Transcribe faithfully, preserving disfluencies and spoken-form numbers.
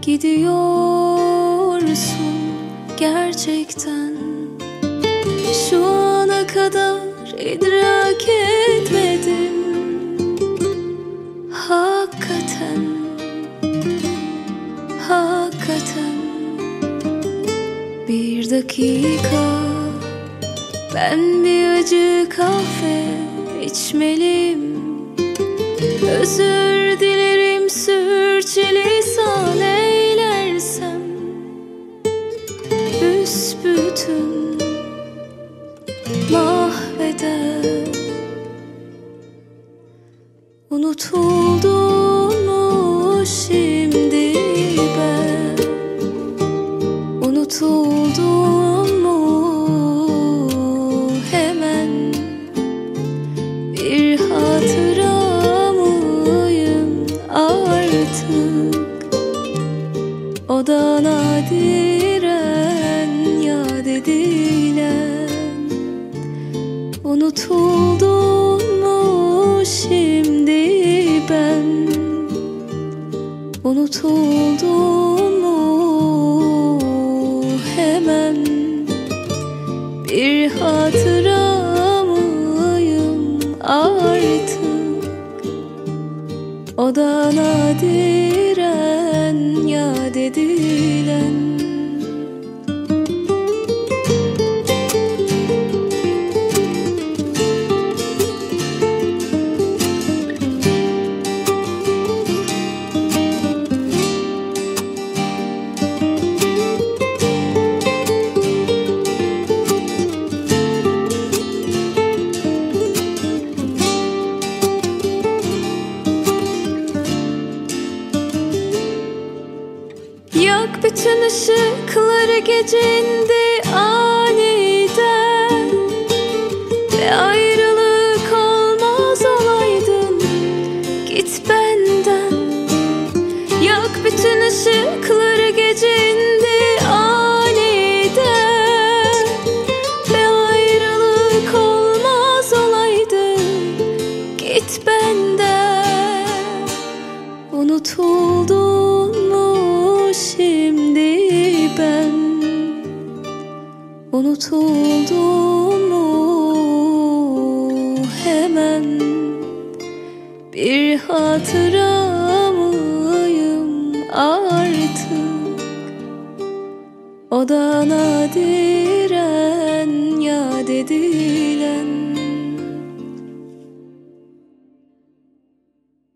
gidiyorsun gerçekten. Şu ana kadar idrak etmedim hakikaten, hakikaten. Bir dakika, ben bir acı kahve içmeliyim. Özür dilerim sürçülisan eylersem, büsbütün mahveder. Unutuldun mu şimdi ben? Unutuldun mu hemen? Bir hatıra mıyım artık? O da nadiren yad edilen. Unutuldun mu şimdi ben? Unutuldun mu hemen? Bir hatıra mıyım artık? O da nadiren yad edilen. Yak bütün ışıkları gecindi aniden, ve ayrılık olmaz olaydın, git benden. Yak bütün ışıkları gecindi aniden, ve ayrılık olmaz olaydın, git benden. Unutuldun mu şimdi ben? Unutuldun mu hemen? Bir hatıra mıyım artık? O da nadir